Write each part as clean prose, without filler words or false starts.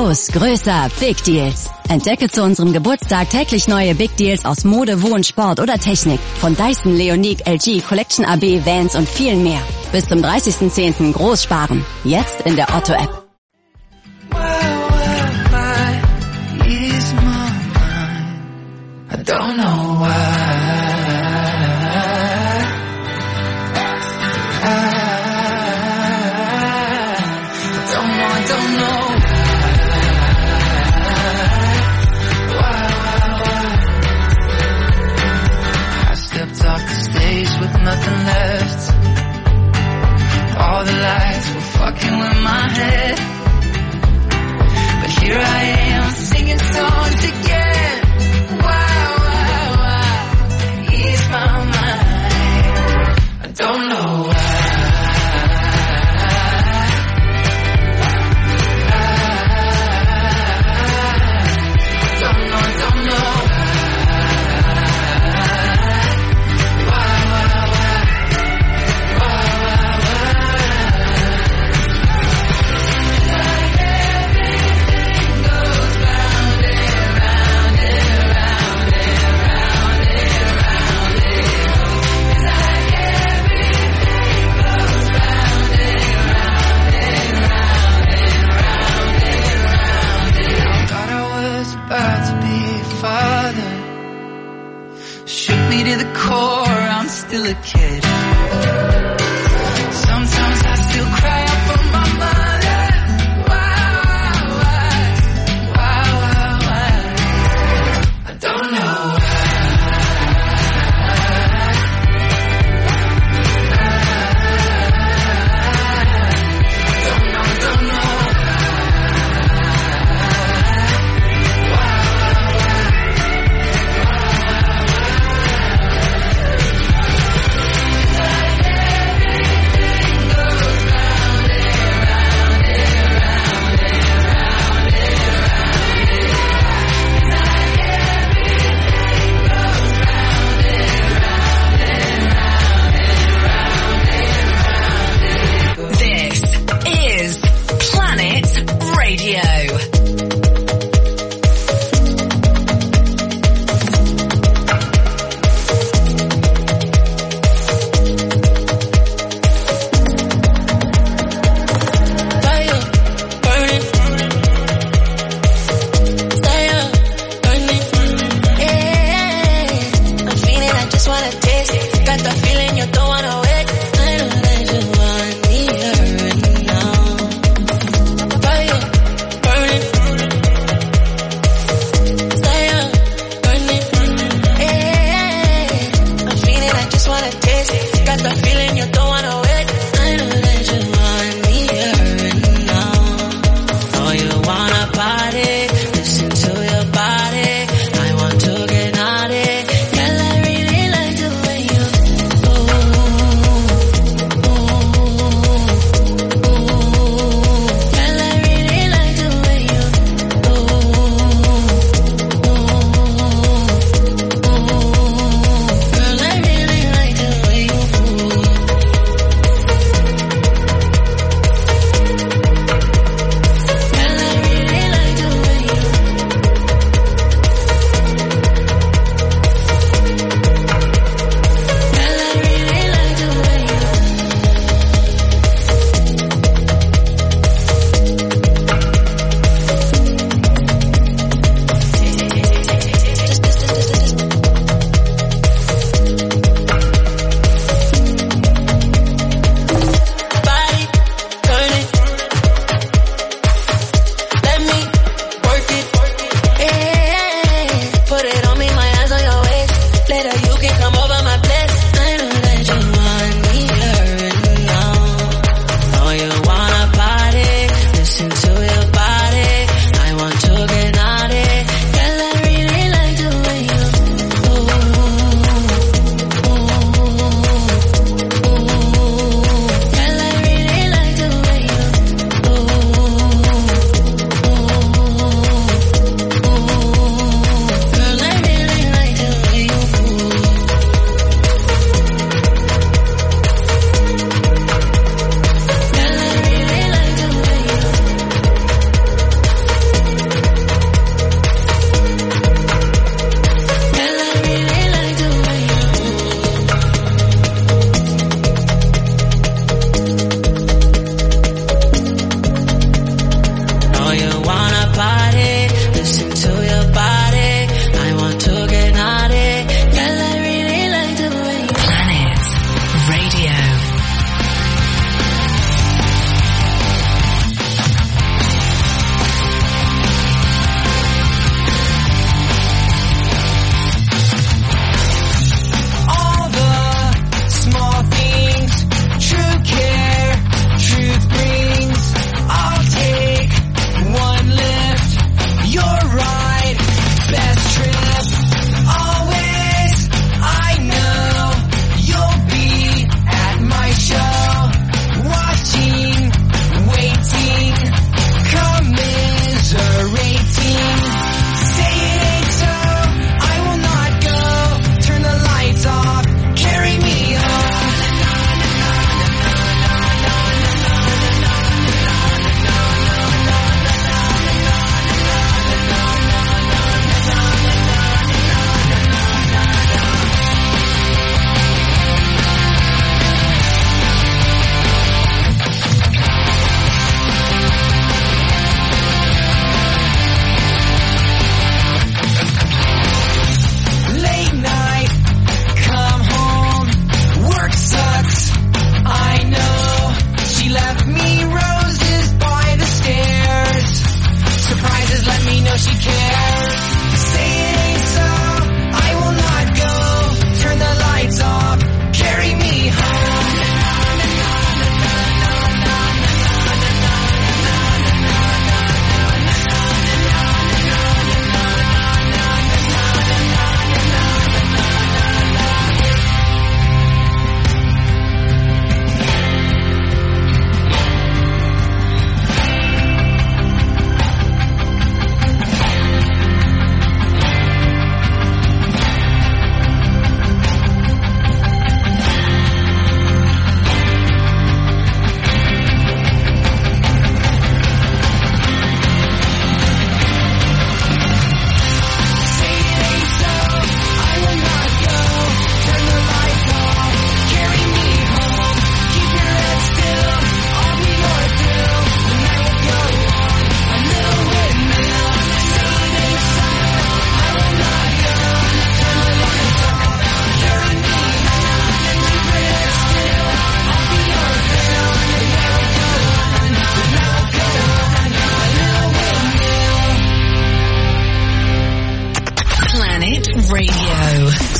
Los, größer, Big Deals. Entdecke zu unserem Geburtstag täglich neue Big Deals aus Mode, Wohn, Sport oder Technik. Von Dyson, Leonique, LG, Collection AB, Vans und viel mehr. Bis zum 30.10. groß sparen. Jetzt in der Otto-App. Nothing left. All the lights were fucking with my head, but here I am singing songs again. Why, ease my mind. I don't know why. Still a kid. Sometimes I still cry out for my mother. Why? I don't know why. Don't know. Why?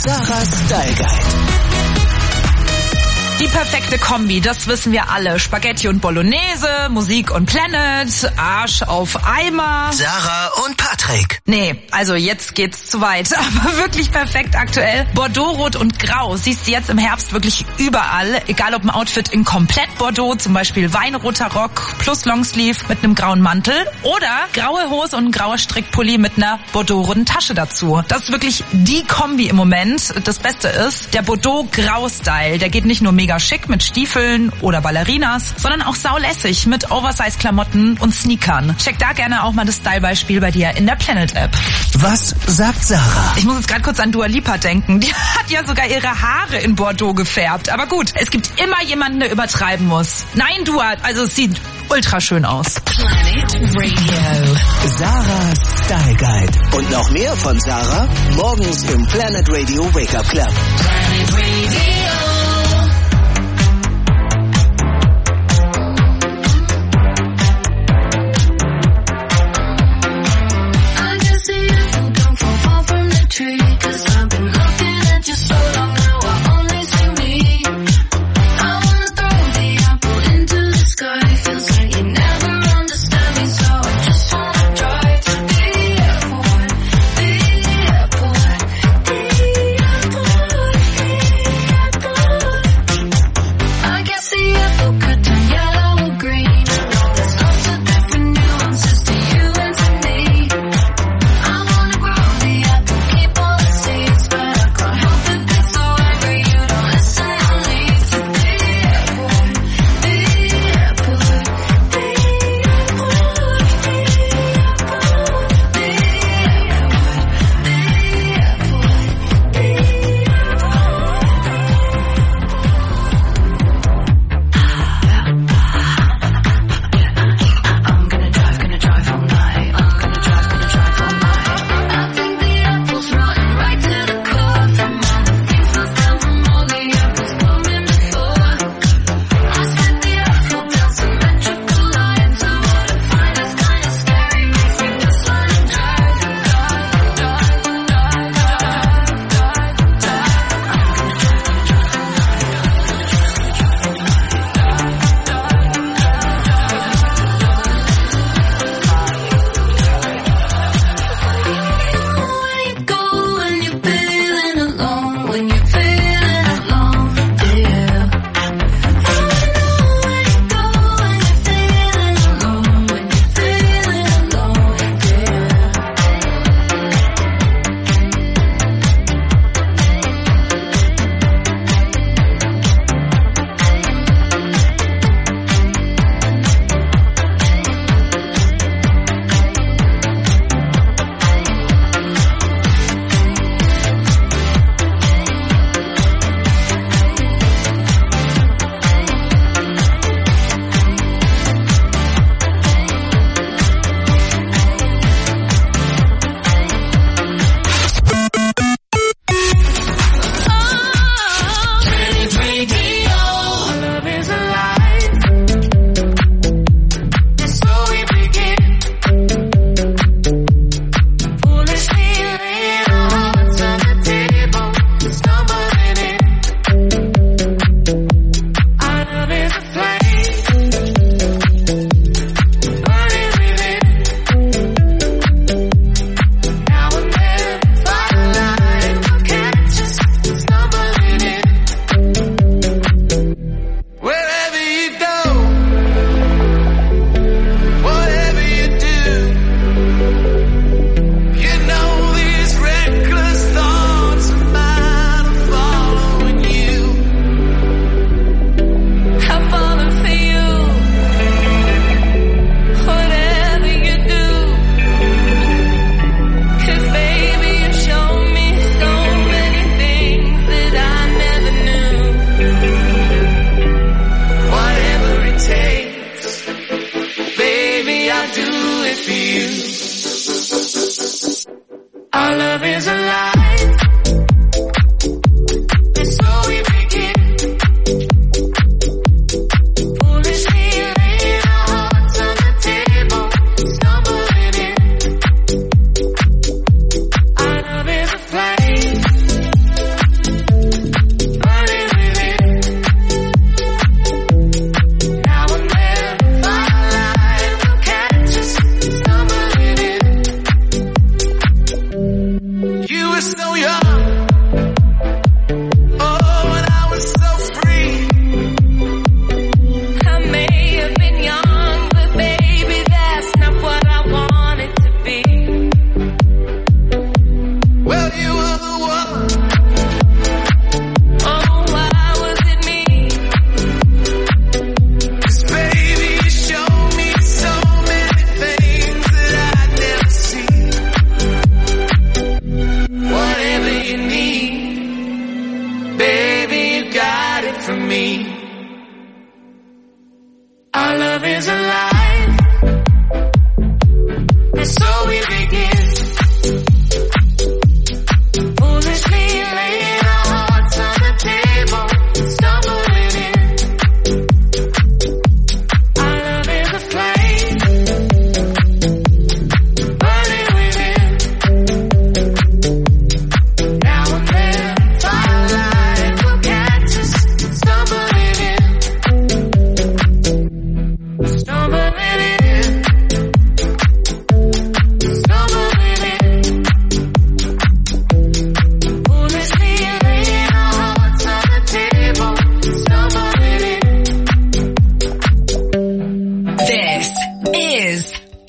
Sarahs Style Guide. Die perfekte Kombi, das wissen wir alle. Spaghetti und Bolognese, Musik und Planet, Arsch auf Eimer. Sarah und Patrick. Nee, also jetzt geht's zu weit. Aber wirklich perfekt aktuell. Bordeaux-Rot und Grau siehst du jetzt im Herbst wirklich überall. Egal ob ein Outfit in komplett Bordeaux, zum Beispiel weinroter Rock plus Longsleeve mit einem grauen Mantel oder graue Hose und ein grauer Strickpulli mit einer Bordeaux-roten Tasche dazu. Das ist wirklich die Kombi im Moment. Das Beste ist, der Bordeaux-Grau-Style, der geht nicht nur mega schick mit Stiefeln oder Ballerinas, sondern auch saulässig mit Oversize-Klamotten und Sneakern. Check da gerne auch mal das Style-Beispiel bei dir in der Planet-App. Was sagt Sarah? Ich muss jetzt gerade kurz an Dua Lipa denken. Die hat ja sogar ihre Haare in Bordeaux gefärbt. Aber gut, es gibt immer jemanden, der übertreiben muss. Nein, Dua, also es sieht ultra schön aus. Planet Radio. Sarahs Style Guide. Und noch mehr von Sarah morgens im Planet Radio Wake Up Club. Planet Radio.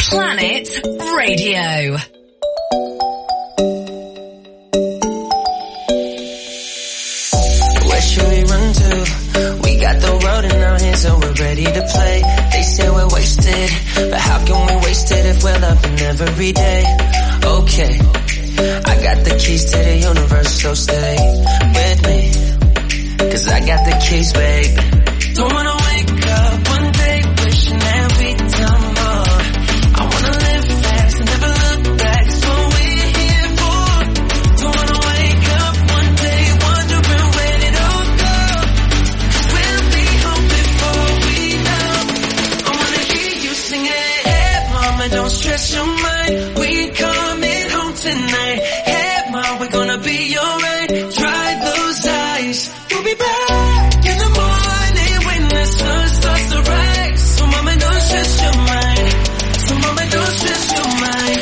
Planet Radio. Where should we run to? We got the road in our hands and we're ready to play. They say we're wasted, but how can we waste it if we're loving every day? Okay, I got the keys to the universe, so stay with me, 'cause I got the keys, babe. Don't wanna wake up one day wishing that we'd done more. I wanna live fast and never look back, that's what we're here for. Don't wanna wake up one day wondering where it all go. We'll be home before we know. I wanna hear you sing it. Hey mama, don't stress your mind, we coming home tonight. Hey mama, we're gonna be alright. Dry those eyes, we'll be back in the morning when the sun starts to rise. So mama, don't stress your mind. So mama, don't stress your mind.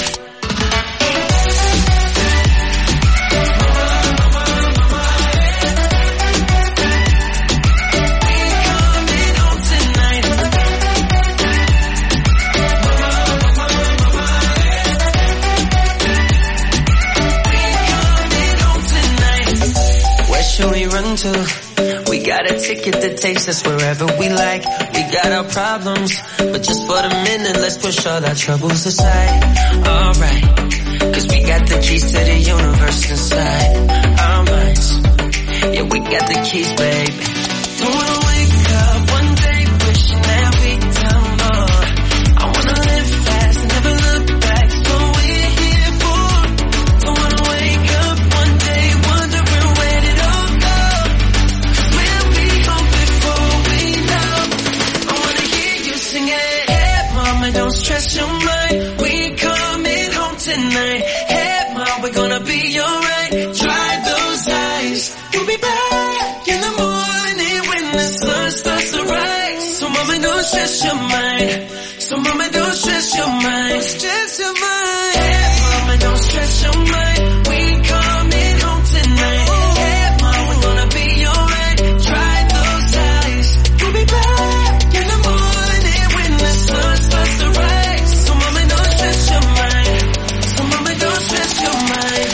Run to. We got a ticket that takes us wherever we like. We got our problems, but just for the minute, let's push all our troubles aside. Alright, 'cause we got the keys to the universe inside our minds. Yeah, we got the keys, babe. Don't wanna wake up one day wishing that we'd done more. I wanna live fast and never look back, that's what we're here for. Don't wanna wake up one day wondering where it all go. We'll be home before we know. I wanna hear you sing it. Hey mama, don't stress your mind, we coming home tonight. Hey mama, we're gonna be alright. Dry those eyes, we'll be back in the morning when the sun starts to rise. So mama, don't stress your mind. So mama, don't stress your mind. Stress your mind. Hey mama, don't stress your mind, we coming home tonight. Hey mama, we're gonna be alright. Dry those eyes, we'll be back in the morning when the sun starts to rise. So mama, don't stress your mind. So mama, don't stress your mind.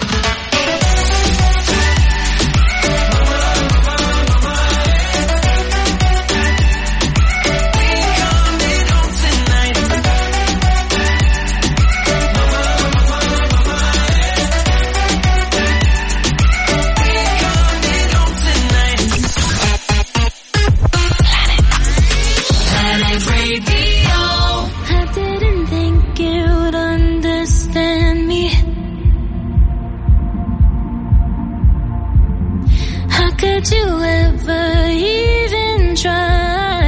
Could you ever even try?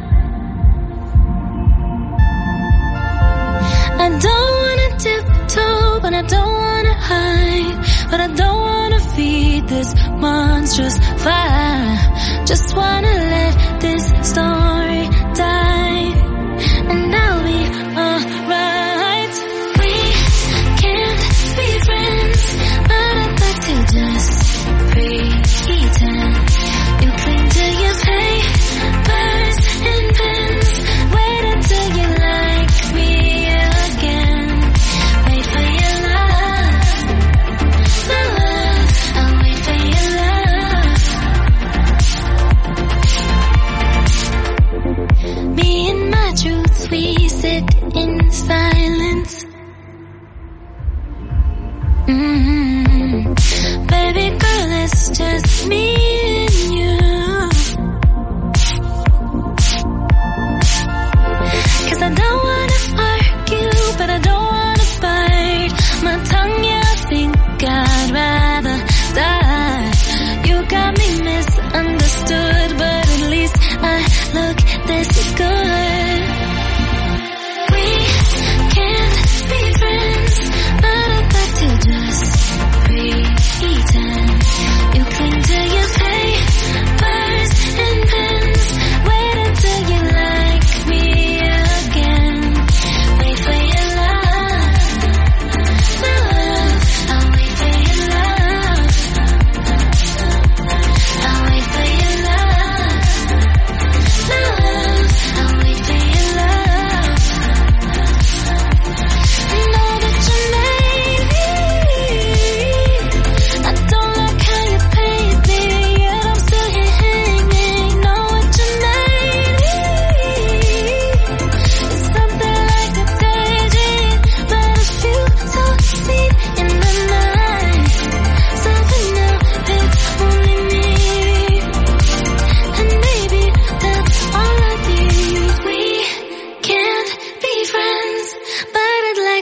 I don't wanna tiptoe, but I don't wanna hide. But I don't wanna feed this monstrous fire. Just wanna let this story die, and I'll be alright. We can't be friends, but I'd like to just pretend. You cling to your papers and pens. Wait until you like me again. Wait for your love, love. I'll wait for your love. Me and my truth, we sit in silence. Baby girl, it's just me and you. 'Cause I don't wanna argue, but I don't wanna bite my tongue, yeah, I think I'd rather die. You got me misunderstood, but at least I look this good. We can't be friends, but I'd like to just pretend. You cling to your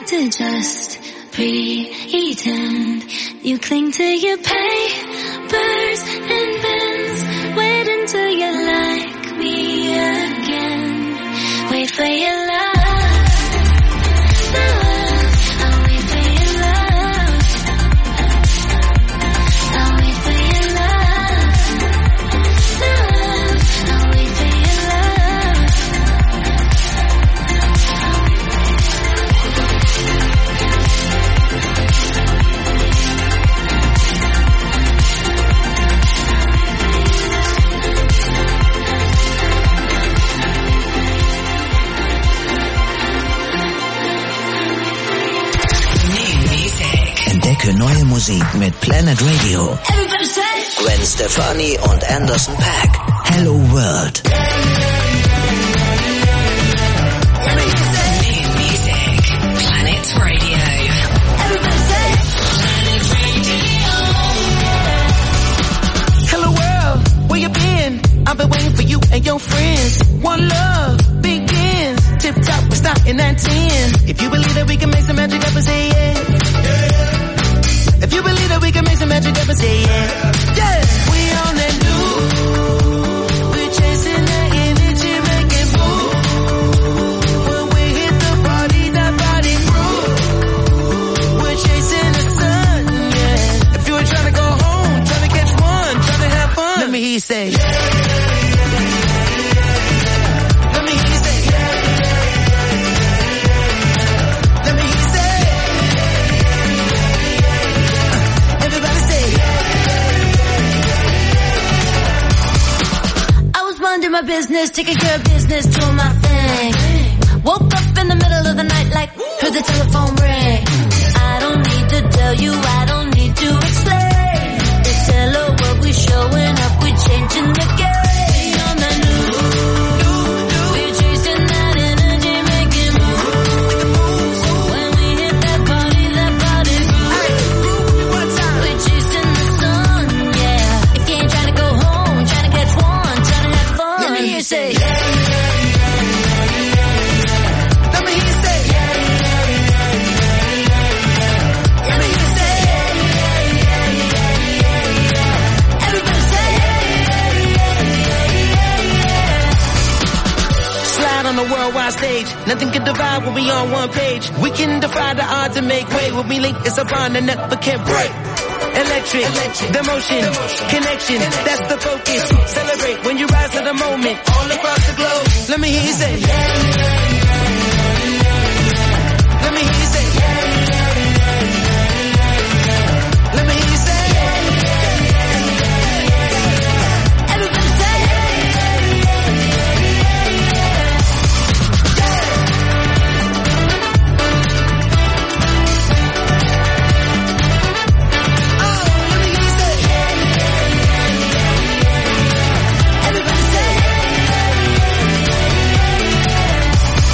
like to just pretend. You cling to your papers and pens. Wait until you like me again. Wait for your love. I'll wait for your love. I'll wait for your love. I'll wait for your love. Entdecke neue Musik mit Planet Radio. Gwen Stefani und Anderson .Paak. Hello World. New music. Planet Radio. Hello world, where you been? I've been waiting for you and your friends. One love begins. Tip top, we're starting at 10. If you believe that we can make some magic happen, say yeah. If you believe that we can make some magic happen, say yeah. Yeah, we on that new. We're chasing that energy, making move. When we hit the party, that body groove. We're chasing the sun, yeah. If you were trying to go home, trying to catch one, trying to have fun, let me hear you say yeah. Let me hear you say yeah. Let me hear you say everybody say I was minding my business, taking care of business, doing my thing. Woke up in the middle of the night like, heard the telephone ring. I don't need to tell you, I don't need to explain. It's hello world, we showing up, we changing the game. We on the new. We're chasing that energy, making moves. When we hit that body groove. We're chasing the sun, yeah. If you ain't trying to go home, trying to catch one, trying to have fun, let me hear you say yeah. let me hear you say let me hear you say Everybody say slide on the worldwide stage. Nothing can divide when we on one page. We can defy the odds and make way. When we link, it's a bond that never can break. Electric, the motion, connection, that's the focus. Celebrate when you rise to the moment, all across the globe. Let me hear you say yeah. Let me hear you say yeah. Let me hear you say everybody say everybody say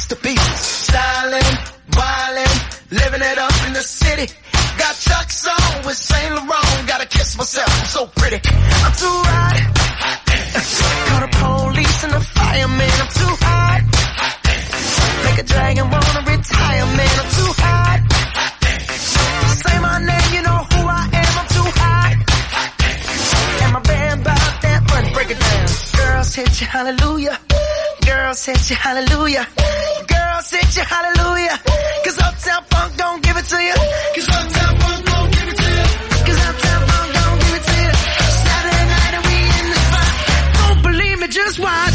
masterpieces. Styling, wildin', living it up in the city. Got Chuck's on with Saint Laurent. Gotta kiss myself, I'm so pretty. I'm too hot. Call the police and the fireman. I'm too hot. Make a dragon wanna retire, man. I'm too hot. Say my name, you know who I am. I'm too hot. And my band bought that money. Break it down. Girls hit you, hallelujah. Girls hit you, hallelujah. Girls hit you, hallelujah. Cause Uptown Funk don't give it to you. Cause Uptown Funk don't give it to you. Cause Uptown Funk don't give it to you. Saturday night and we in the spot. Don't believe me, just watch.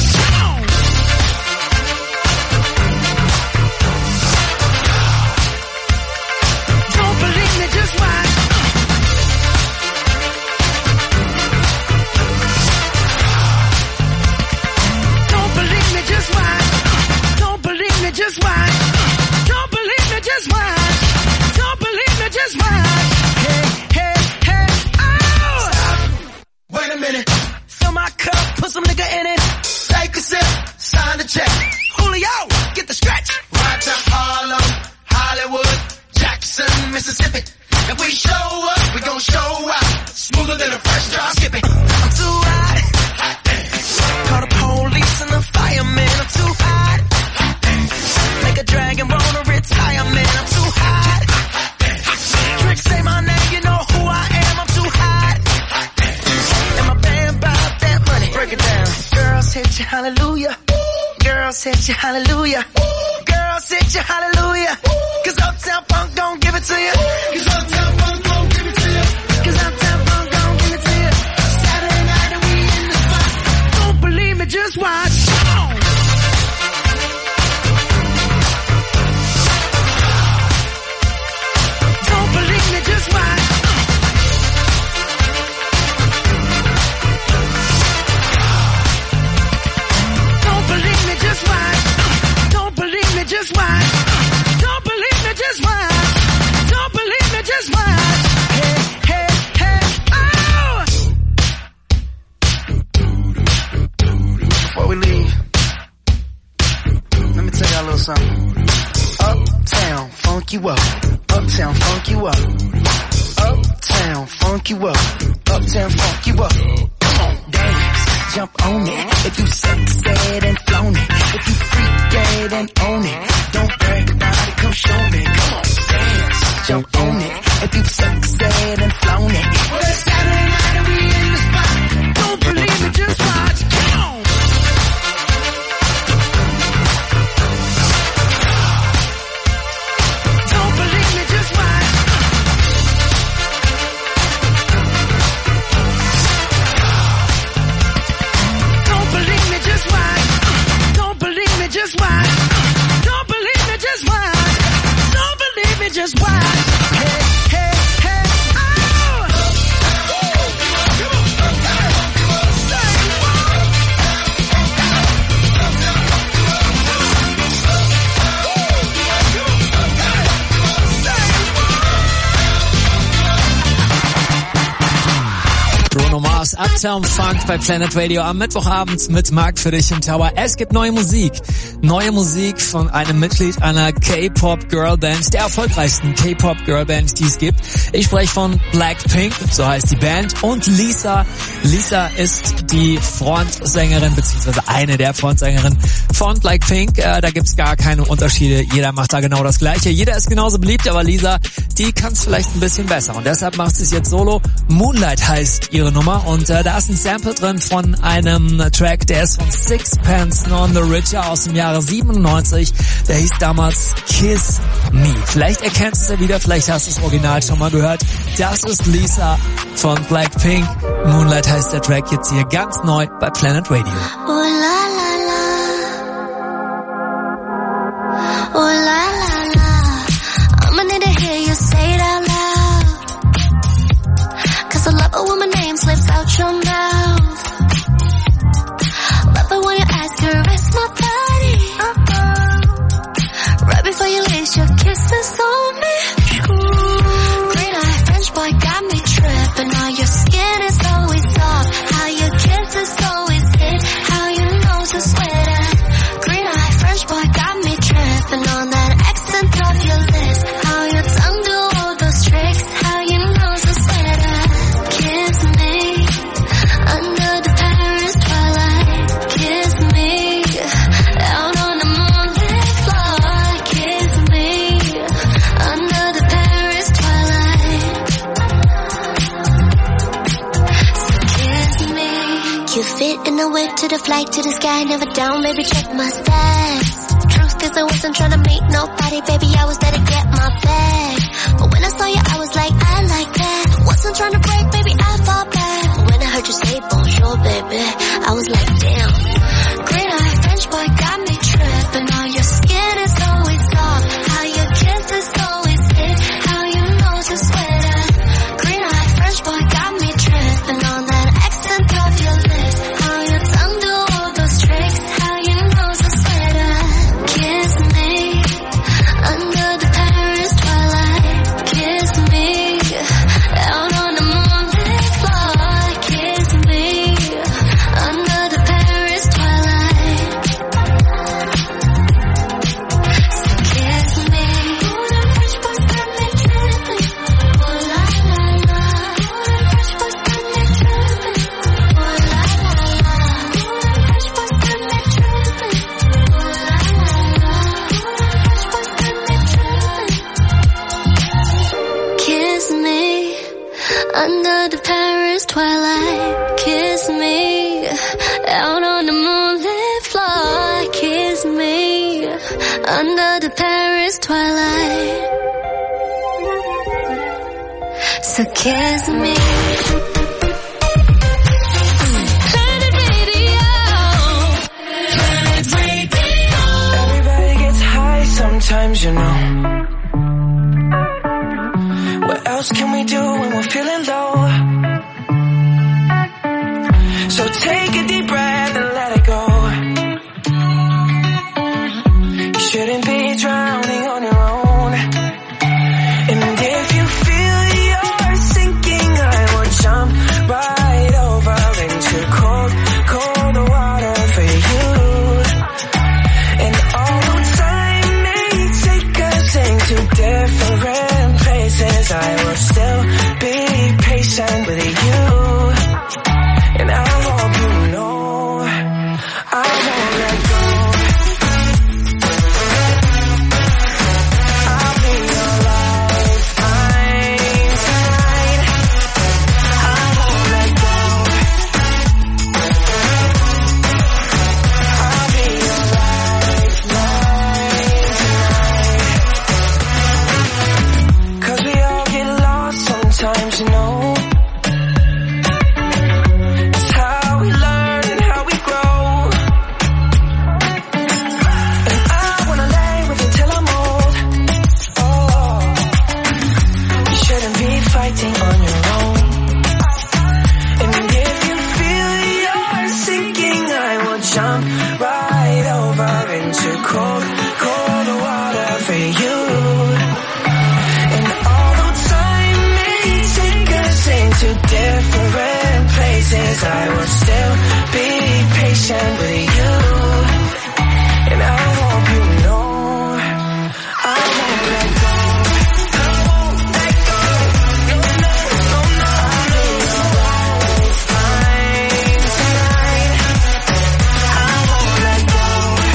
Don't believe me, just watch. Don't believe me, just watch. Don't believe me, just watch. Don't believe me, just watch. Don't believe me, just watch. Hey, hey, hey, oh! Stop. Wait a minute. Fill my cup, put some nigga in it. Take a sip, sign the check. Julio, get the stretch. Ride to Harlem, Hollywood, Jackson, Mississippi. If we show up, we gon' show out. Smoother than a fresh drop skipping. I'm too hot. Call the police and the fireman. I'm too hot. Make a dragon wanna retire, man. I'm too hot. Trick say my name, you know who I am. I'm too hot. And my band bought that money. Break it down. Girls hit you, hallelujah. Girls hit you, hallelujah. Girls hit you, hallelujah. Cause Uptown Funk don't give it to you. Cause Uptown Funk don't give it to you. Cause Uptown Funk don't give it to you. Saturday night and we in the spot. Don't believe me, just watch. Don't believe me, just watch. Don't believe me, just watch. Don't believe me, just watch. Don't believe me, just watch. Don't believe me, just watch. Hey, hey, hey, oh! Before we leave, let me tell y'all a little something. Uptown, funk you up. Uptown, funk you up. Uptown, funk you up. Uptown, funk you up. Come on, dance, jump on it. If you sexed and flown it. If you freaked and own it. Don't brag about it, come show me. Come on, dance, jump on it. If you sexed and flown it. Well, it's Saturday night and we in the spot. Don't believe me, just watch. Come on. Don't believe me, just watch. Don't believe me, just watch. Don't believe me, just watch. Don't believe me, just watch. Don't believe me, just watch. Hey, hey, hey, oh! Bruno Mars, Uptown Funk bei Planet Radio am Mittwochabend mit Marc für dich im Tower. Es gibt neue Musik. Neue Musik von einem Mitglied einer K-Pop-Girl-Band, der erfolgreichsten K-Pop-Girl-Band, die es gibt. Ich spreche von Blackpink, so heißt die Band, und Lisa. Lisa ist die Frontsängerin, beziehungsweise eine der Frontsängerinnen von Blackpink. Da gibt's gar keine Unterschiede. Jeder macht da genau das Gleiche. Jeder ist genauso beliebt, aber Lisa, die kann's vielleicht ein bisschen besser. Und deshalb macht sie es jetzt solo. Moonlight heißt ihre Nummer. Und da ist ein Sample drin von einem Track, der ist von Sixpence None the Richer aus dem Jahre 97. Der hieß damals Kiss Me. Vielleicht erkennst du es ja wieder, vielleicht hast du das Original schon mal gehört. Das ist Lisa von Blackpink. Moonlight heißt der Track, jetzt hier ganz neu bei Planet Radio. Oh la la la, oh la la la, I'ma need to hear you say it out loud, 'cause I love it when my name slips out your mouth. Love it when you ask to rest my body, right before you lace your kisses on me. Green eye French boy got me tripping. Now your skin is always soft, how your kisses always hit, how your nose is sweating. Green eye French boy got me tripping. it to the flight, to the sky, never down, baby, check my stats. Truth is I wasn't trying to meet nobody, baby, I was there to get my bag. But when I saw you, I was like, I like that. Wasn't trying to break, baby, I fought back. But when I heard you say bonjour, baby, I was like, damn. Green eye French boy got me tripping. How your skin is always soft, how your kiss is always hit, how your nose is sweater. Green eye French boy got me tripping on that accent of your lips, how your tongue do all those tricks, how your nose is sweater. Kiss me under the Paris twilight. Kiss me out on the moonlit floor. Kiss me under the Paris twilight. So kiss me. Ooh, that French boy's got me tripping. Ooh la la la. Ooh, that French boy's got me tripping. Ooh la la la. Ooh, that French boy's got me tripping. Ooh la la la. Ooh, that French boy's got me tripping. Kiss me under the Paris twilight. Kiss me out on the moonlit floor. Kiss me under the Paris twilight. So kiss me. Planet Radio. Planet Radio. Everybody gets high sometimes, you know. What else can we do when we're feeling low? So take a deep breath and let it go. You shouldn't be drowning on your own. And if you feel you're sinking, I will jump right over into cold, cold water for you. And although time may take us into different places, I will still be patient with you. And I hope you know I won't let go. I'll be your lifeline tonight. I won't let go. I'll be your lifeline tonight. 'Cause we all get lost sometimes, you know. It's how we learn and how we grow. And I wanna lay with you till I'm old. Oh, you shouldn't be fighting on your own. And if you feel you're sinking, I will jump right over into cold, cold water for you. And although time may take us into different places, I will still be patient with you. And I hope you know I won't let go. I won't let go. No, no, no, no. I'll be your lifeline tonight. I won't let go.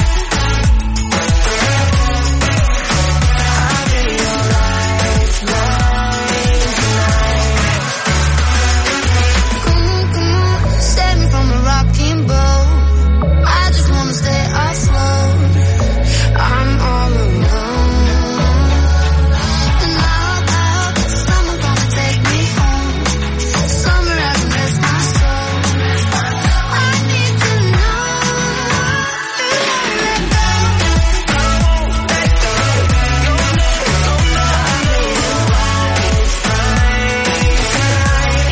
I'll be your lifeline tonight. Save me from a rocking boat. I just wanna stay afloat. I'm all alone. And I hope that someone's gonna take me home. Somewhere I can rest my soul. I need to know that I let go. I won't let go. No, no, no, no. I'll be your lifeline tonight.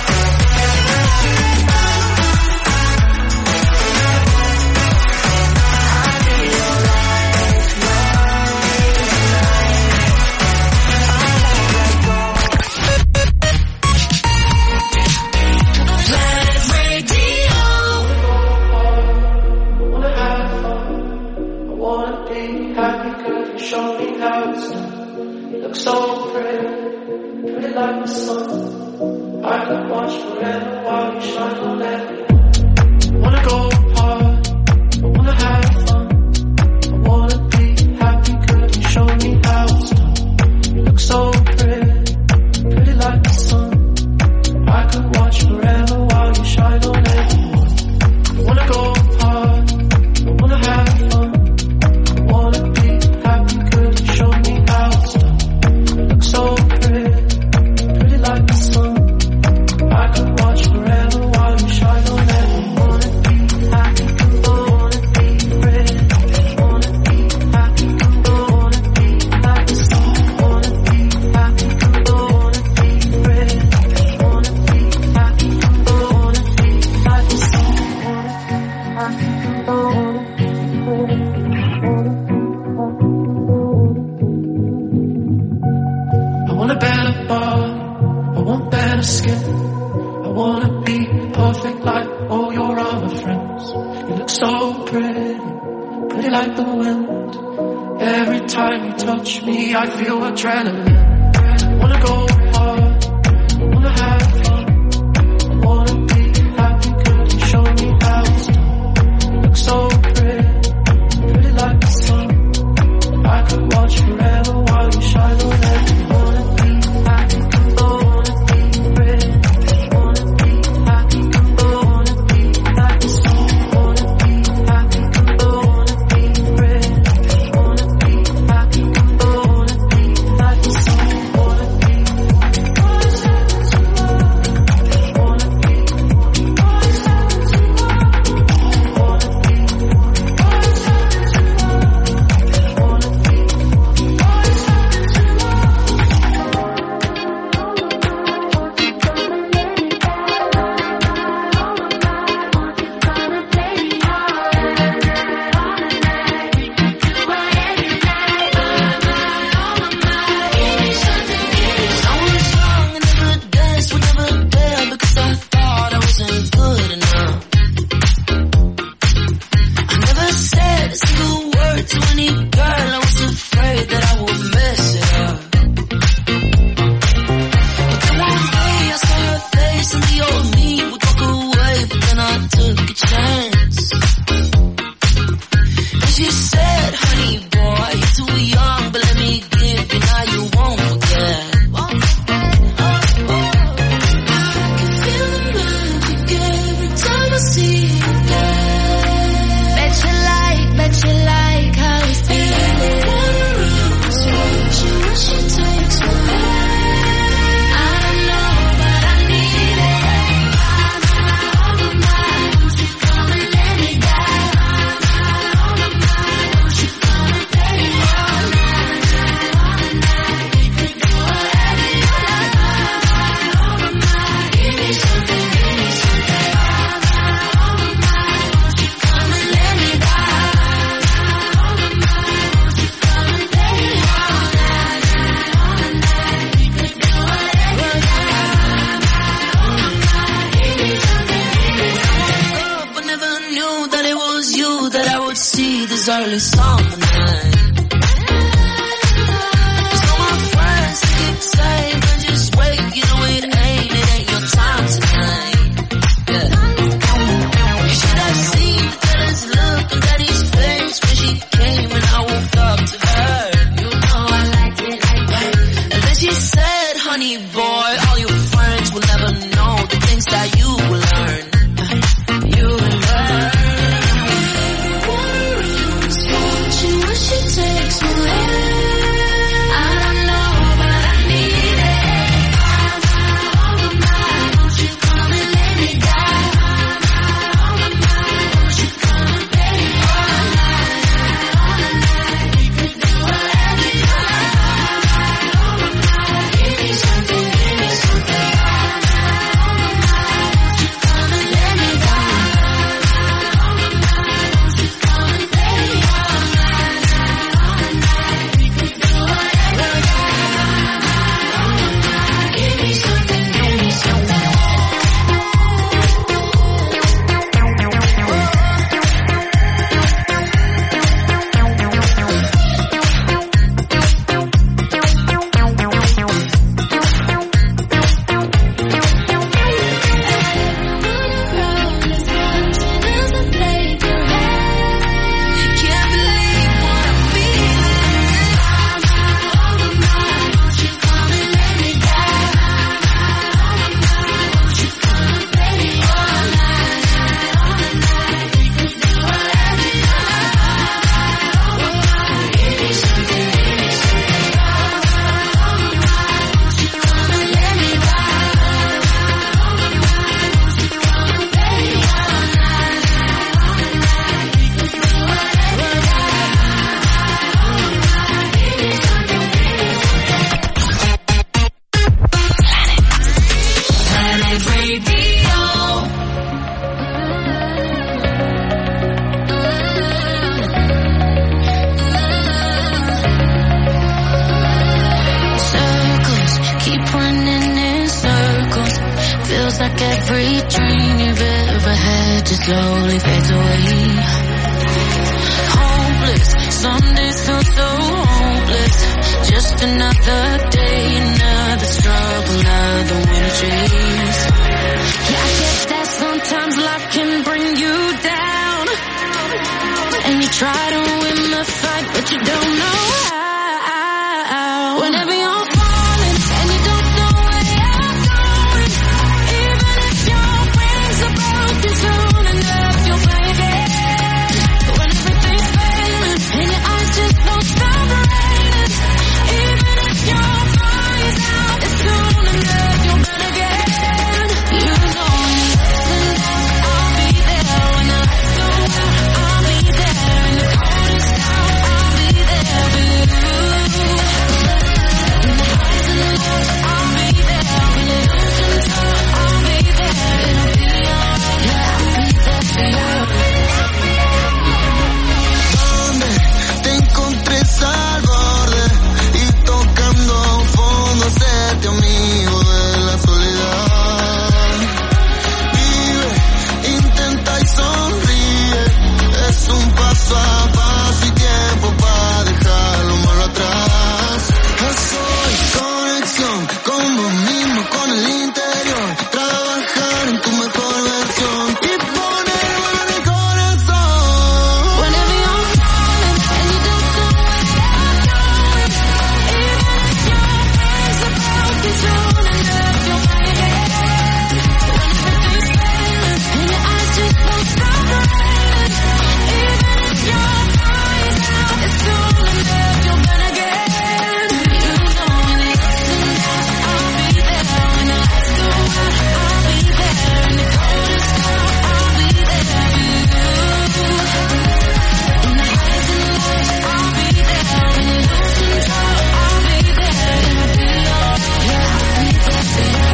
I'll be your lifeline Planet Radio. Wanna have fun, I wanna be happy 'cause you show me how it's done. You look so pretty, pretty like the sun. I could watch forever while you shine on everyone. Wanna go hard, I wanna have fun. I wanna be happy 'cause you show me how it's done. You look so pretty, pretty like the sun. I could watch forever while you shine on everyone. Wanna go skin. I wanna be perfect like all your other friends. You look so pretty, pretty like the wind. Every time you touch me, I feel adrenaline. Wanna go hard, wanna have fun. I wanna be happy, could you show me how it's done? You look so pretty, pretty like the sun. I could watch forever while you shine on every. Wanna be happy, wanna be pretty. Wanna be happy, wanna be like the sun. Wanna be happy, wanna be pretty. Wanna be happy, wanna be like the sun. Wanna be what's happened to love. Wanna be what's happened to love. Wanna be what's happened to love. Wanna be what's happened to love. I was young and never danced, would never dare because I thought I wasn't good enough. I never said a single word to any girl, I was afraid that I would mess it up. But then one day I saw her face and the old me would walk away, but then I took a chance. And she said, honey boy, you're too young, but let me give you now you won't forget. Can feel the magic every time I see you again. Bet you like how we feel it. So what you takes me. I don't know, but I need it. Won't you come and let me die? Won't you come and let me all night? We could do whatever you like. Give me something, give me something. Won't you come and let me die? Won't you come and let me all night? We could do whatever you like. Give me something, give me something. But never knew that it was you that I would see this early summer night. 'Cause all my friends they keep saying, "Man, just wait, you know it ain't your time tonight." Yeah. You should have seen the jealous look on Daddy's face when she came and I woke up to her. You know I like it like that. And then she said, honey boy, all your friends will never know the things that you will learn. You will learn. Won't you wish it takes me there? I don't know, but I need it. Won't you come and let me die? Won't you come and let me all night? We could do whatever you like. Give me something, give every dream you've ever had just slowly fades away. Hopeless, some days feel so hopeless. Just another day, another struggle, another winter chase. Yeah, I get that sometimes life can bring you down, and you try to win the fight, but you don't know how. Whenever you're falling and you don't know where you're going, even if your wings are broken, soon enough you'll fly again. When everything's failing and your eyes just won't stop raining, even if your fire's out, it's soon enough you'll burn again. You know when the ups and downs, I'll be there. When the lights go out, I'll be there. In the coldest hours, I'll be there for you. In the highs and the lows, I'll be there. When you lose control, I'll be there. It'll be alright, yeah, I'll be there for you. Donde te encontré al borde y tocando fondo, séte amigo de la soledad. Vive, intenta y sonríe, es un paso a paso y tiempo para dejar lo malo atrás. Soy conexión con vos mismo, con el interior, trabajar en tu mejor versión y poner en el corazón. Whenever you're falling and you don't know where you're going, even if your wings are broken, soon enough you'll fly again. When everything's failing and your eyes just won't stop raining, even if your fire's out, it's soon enough you'll burn again. You know when the ups and downs, I'll be there. When the lights go out, I'll be there. In the coldest hours, I'll be there for you. In the highs and the lows, I'll be there. When you lose control, I'll be there. It'll be alright, yeah, I'll be there for you.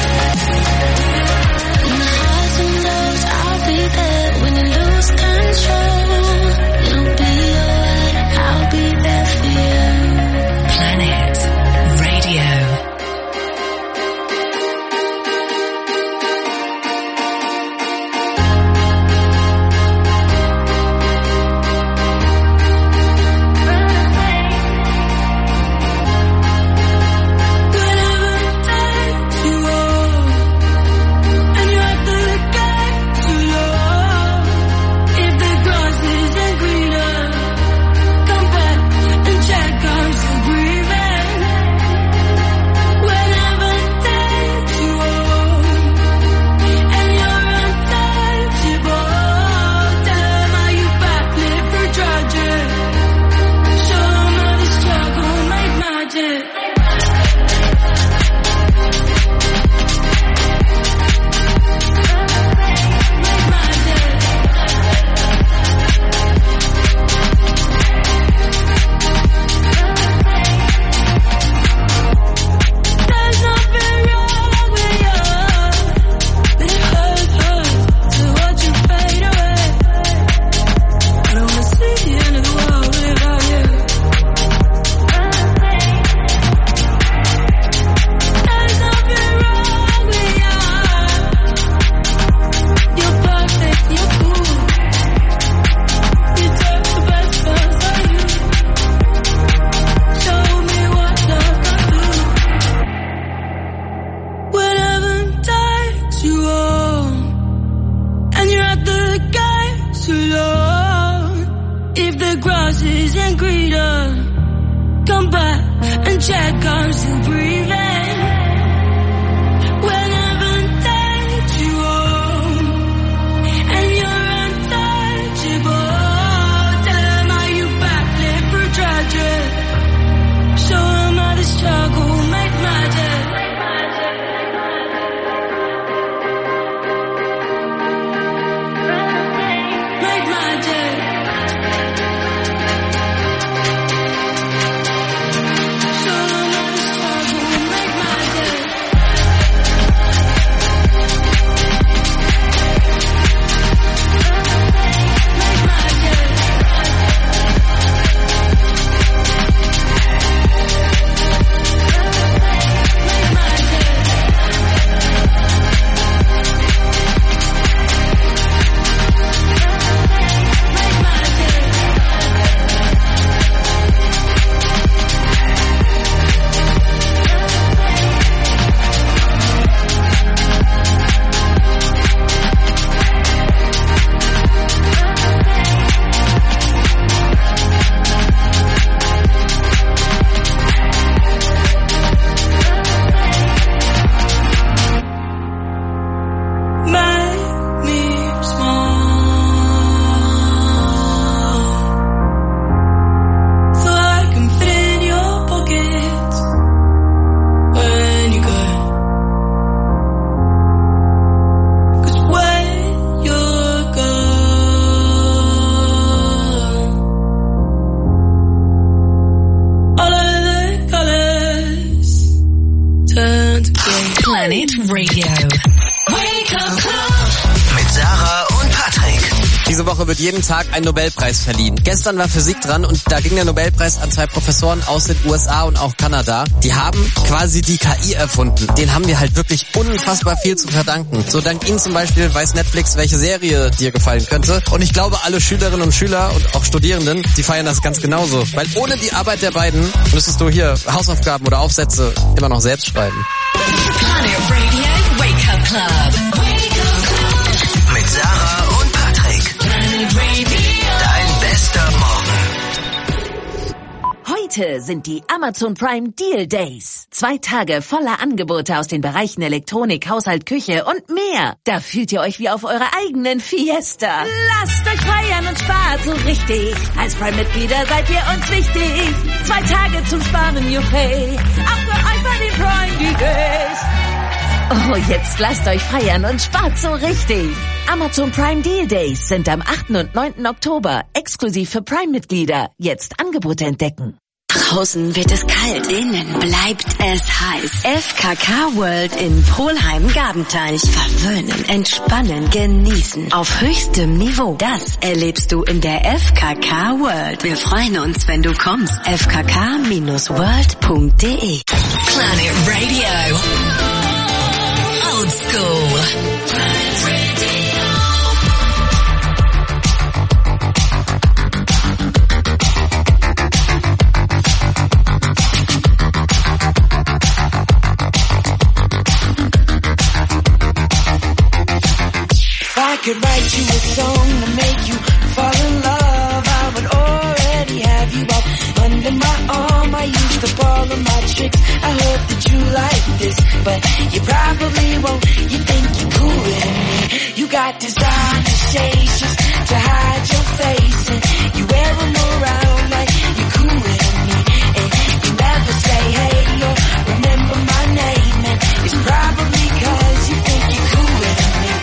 In the highs and lows, I'll be there. When you lose control, it'll be alright, I'll be there for you. Planet Radio. Whatever takes you on, and you're at the gate too long. If the grass isn't greener, come back and check I'm still breathing. Whatever takes you on, and you're untouchable. Tell 'em how you back live for tragic. Show 'em how the struggle made magic. There's nothing wrong with you, but it hurts to watch you fade away. I don't wanna see the end of the world without you. There's nothing wrong with you. You're perfect, you're cool. You took the best parts of you. Show me what love can do. Whatever takes you on, and you're at the gate too long. If the grass isn't greener, come back and check I'm still breathing. Whatever takes you on, and you're untouchable. Tell 'em how you back live for tragic. Show 'em how the struggle make magic. Make magic. Show 'em how the struggle Planet Radio. Wake up Club. Mit Sarah und Patrick. Diese Woche wird jeden Tag ein Nobelpreis verliehen. Gestern war Physik dran und da ging der Nobelpreis an 2 Professoren aus den USA und auch Kanada. Die haben quasi die KI erfunden. Den haben wir halt wirklich unfassbar viel zu verdanken. So dank ihnen zum Beispiel weiß Netflix, welche Serie dir gefallen könnte. Und ich glaube, alle Schülerinnen und Schüler und auch Studierenden, die feiern das ganz genauso. Weil ohne die Arbeit der beiden müsstest du hier Hausaufgaben oder Aufsätze immer noch selbst schreiben. Planet Radio Wake Up Club. Wake up Club. Mit Sarah und Patrick. Planet Radio. Dein bester Morgen. Heute sind die Amazon Prime Deal Days. 2 Tage voller Angebote aus den Bereichen Elektronik, Haushalt, Küche und mehr. Da fühlt ihr euch wie auf eurer eigenen Fiesta. Lasst euch feiern und spart so richtig. Als Prime-Mitglieder seid ihr uns wichtig. 2 Tage zum Sparen, juchey. Auch für euch bei den Prime Deal Days. Oh, jetzt lasst euch feiern und spart so richtig. Amazon Prime Deal Days sind am 8. und 9. Oktober exklusiv für Prime-Mitglieder. Jetzt Angebote entdecken. Draußen wird es kalt, innen bleibt es heiß. FKK World in Polheim-Gabenteich. Verwöhnen, entspannen, genießen. Auf höchstem Niveau. Das erlebst du in der FKK World. Wir freuen uns, wenn du kommst. fkk-world.de Planet Radio. Old School. Planet Radio. I could write you a song to make you fall in love. I would already have you up under my arm. I used up all of my tricks. I hope that you like this, but you probably won't. You think you're cooler than me. You got designer shades just to hide your face, and you wear them around like you're cooler than me. And you never say hey or remember my name, and it's probably 'cause you think you're cooler than me.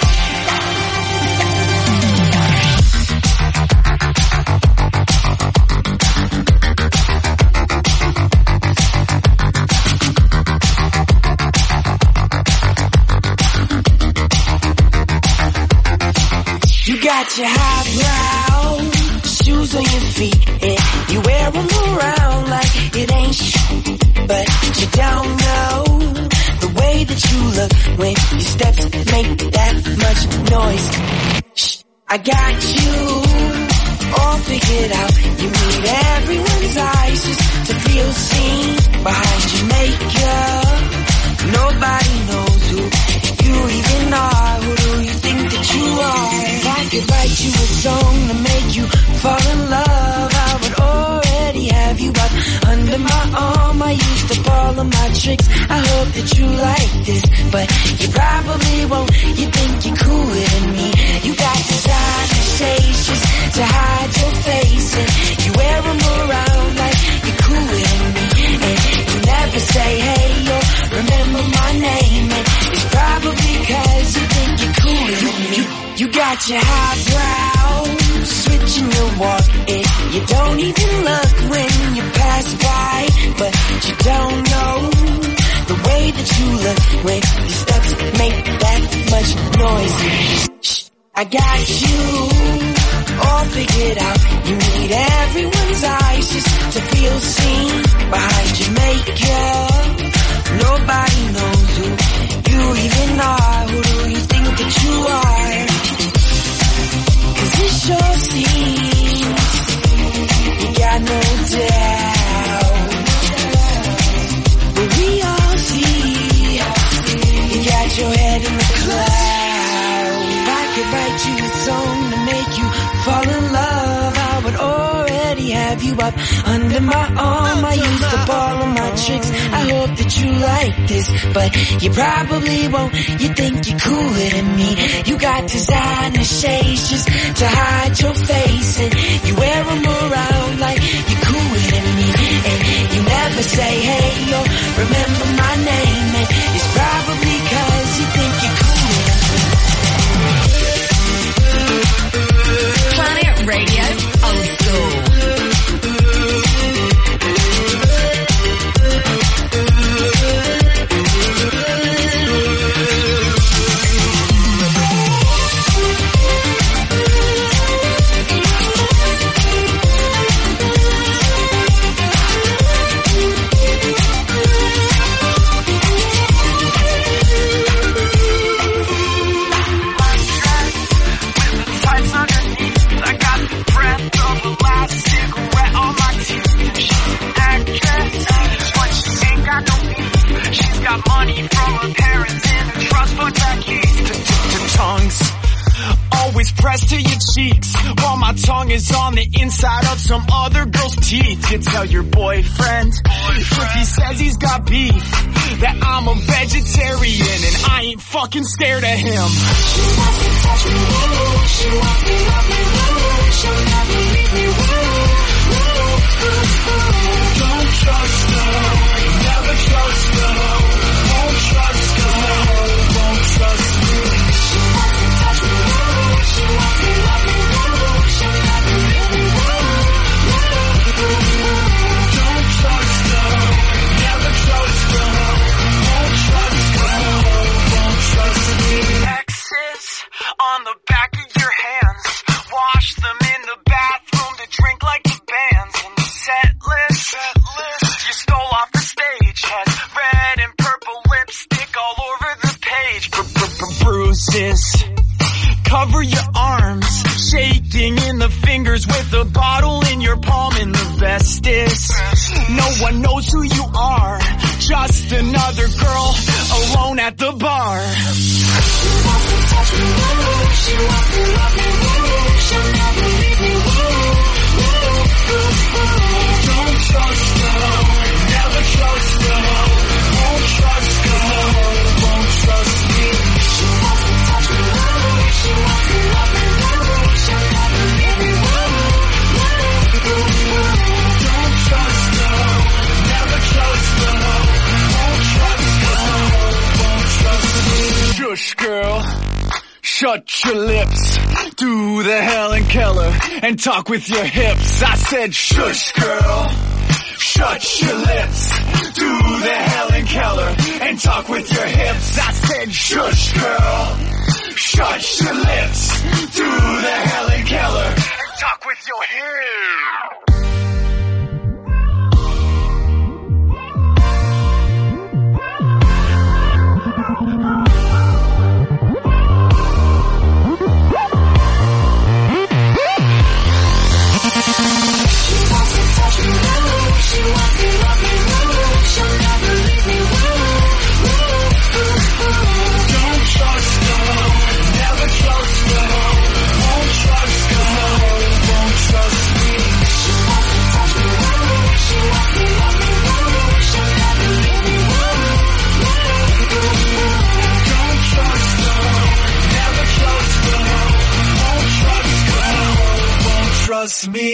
You got your highbrow shoes on your feet, and you wear them around like it ain't shit. But you don't know the way that you look when your steps make that much noise. Shh, I got you all figured out. You need everyone's eyes just to feel seen behind your makeup. Nobody knows who you even are. Who do you think that you are? If I could write you a song to make you fall in love, I would already have you up under my arm. I used up all of my tricks. I hope that you like this, but you probably won't. You think you're cooler than me. You got designer shades just to hide your face, and you wear them around like you're cooler than me. And you never say hey or remember my name, and it's probably 'cause you think you're cooler than me. You got your highbrow switching your walk, and you don't even look when you pass by, but you don't know the way that you look when your steps make that much noise. Shh, I got you all figured out. You need everyone's eyes just to feel seen behind your makeup. Nobody knows who you even are. Who do you think that you are? 'Cause it sure seems you got no doubt. But we all see you got your head in the clouds. If I could write you a song to make you fall in love, I would already have you up under my arm. I used up all of my tricks. I hope that you like this, but you probably won't. You think you're cooler than me. You got designer shades just to hide your face, and you wear them around like you're cooler than me. And you never say hey or remember my name, and it's probably 'cause you think you're cooler than me. Planet Radio Old School. tongue is on the inside of some other girl's teeth. You tell your boyfriend, if he says he's got beef, that I'm a vegetarian and I ain't fucking scared of him. She wants to touch me, she wants to love me, she'll never leave me. Don't trust her, never trust her. Won't trust her, won't trust me. She wants to touch me, she wants to love me, she'll never leave me. Don't trust her, never trust her. Won't trust her, won't trust me. X's on the back of your hands, wash them in the bathroom to drink like the bands. And the set list you stole off the stage has red and purple lipstick all over the page. Bruises cover your arms, shaking in the fingers with a bottle in your palm. And the best is no one knows who you are, just another girl alone at the bar. She wants to touch me, she wants to love me, she'll never leave me. Don't trust her, never trust her. Won't trust her, won't trust me. She wants to touch me, she wants to love me, she'll never leave me. Don't trust her, never trust her. Won't trust her, won't trust me. Shush, girl, shut your lips. Do the Helen Keller and talk with your hips. I said shush, girl, shut your lips. Do the Helen Keller and talk with your hips. I said shush, girl, shut your lips. Do the Helen Keller and talk with your hips. She wants to love me, she'll never leave me. Don't trust her, never trust her. Won't trust her, won't trust me. She wants to touch me, she wants to love me, she'll never leave me. Don't trust her, never trust her. Won't trust her, won't trust me.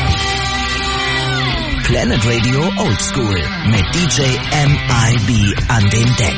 Planet Radio Old School mit DJ MIB den Decks.